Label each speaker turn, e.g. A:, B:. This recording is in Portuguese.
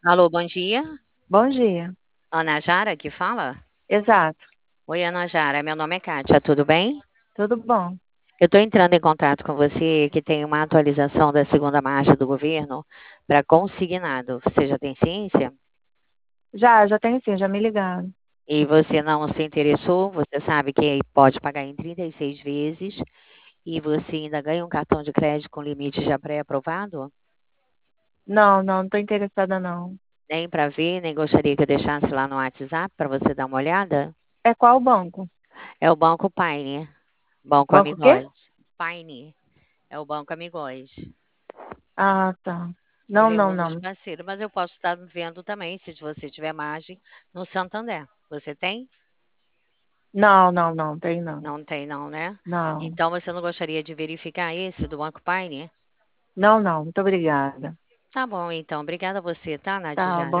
A: Alô, bom dia.
B: Bom dia.
A: Ana Jara que fala?
B: Exato.
A: Oi, Ana Jara, meu nome é Kátia, tudo bem?
B: Tudo bom?
A: Eu estou entrando em contato com você que tem uma atualização da segunda marcha do governo para consignado. Você já tem ciência?
B: Já tem sim, já me ligaram.
A: E você não se interessou? Você sabe que pode pagar em 36 vezes e você ainda ganha um cartão de crédito com limite já pré-aprovado?
B: Não tô interessada não.
A: Nem para ver, nem gostaria que eu deixasse lá no WhatsApp para você dar uma olhada?
B: É qual banco?
A: É o Banco Paine, Banco
B: Banco o quê?
A: Amigóis. Paine. É o Banco Amigóis.
B: Ah, tá.
A: Ele é um dos
B: Não.
A: parceiros, mas eu posso estar vendo também, se você tiver margem, no Santander. Você tem?
B: Não, tem não.
A: Não tem, não, né?
B: Não.
A: Então você não gostaria de verificar esse do Banco Pioneer?
B: Muito obrigada.
A: Tá bom, então. Obrigada a você, tá, Nath
B: Tá, bom.
A: Jara?